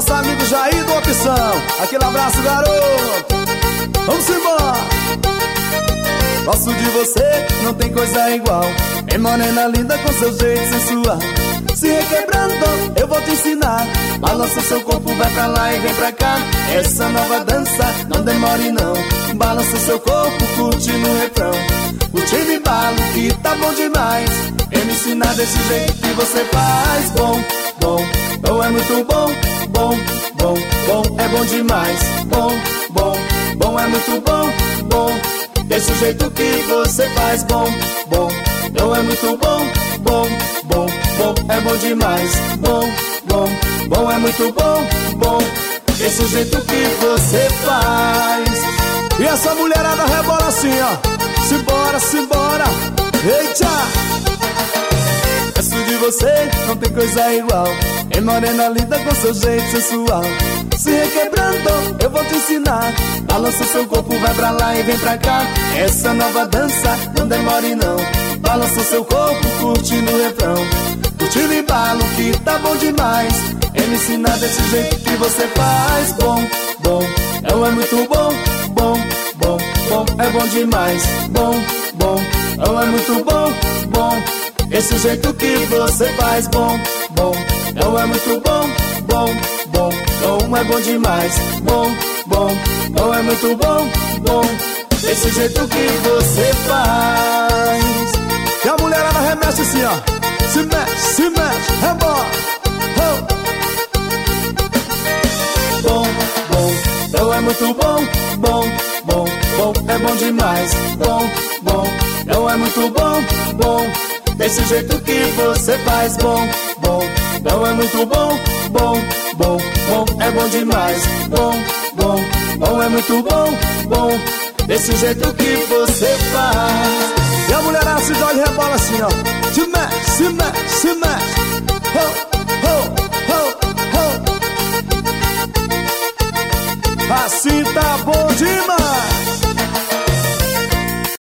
nosso amigo Jair do Opção. Aquele abraço, garoto. Vamos embora. Gosto de você, não tem coisa igual. É morena linda com seu jeito sensual. Se requebrando, eu vou te ensinar. Balança seu corpo, vai pra lá e vem pra cá. Essa nova dança, não demore não. Balança seu corpo, curte no refrão. Curte e embalo que tá bom demais. Vem me ensinar desse jeito que você faz. Bom, bom, bom, é muito bom. Bom, bom, bom, é bom demais. Bom, bom, bom, é muito bom. Bom, desse jeito que você faz. Bom, bom, bom, é muito bom. Bom, bom, bom, é bom demais. Bom, bom, bom, é muito bom. Bom, desse jeito que você faz. E essa mulherada rebola assim, ó. Simbora, simbora. Eita! Gosto de você, não tem coisa igual. É morena linda com seu jeito sensual. Se requebrando, eu vou te ensinar. Balança seu corpo, vai pra lá e vem pra cá. Essa nova dança, não demore não. Balança seu corpo, curte no refrão. Curte no embalo que tá bom demais. É me ensinar desse jeito que você faz. Bom, bom, é muito bom. Bom, bom, bom, é bom demais. Bom, bom, é muito bom. Bom, esse jeito que você faz. Bom, bom, é muito bom. Bom, bom, bom, é bom demais. Bom, bom, bom, é muito bom. Bom, esse jeito que você faz. E a mulherada remexe assim, ó. Se mexe, rebola. Bom, bom, bom, é muito bom. Bom, bom, bom, é bom demais. Bom, bom, bom, é muito bom. Bom, desse jeito que você faz. Bom, bom, bom, é muito bom. Bom, bom, bom, é bom demais. Bom, bom, bom, é muito bom. Bom, desse jeito que você faz. E a mulherada se joga e rebola assim, ó. Se mexe, se mexe, se mexe. Ho, ho, ho, ho. Assim tá bom demais.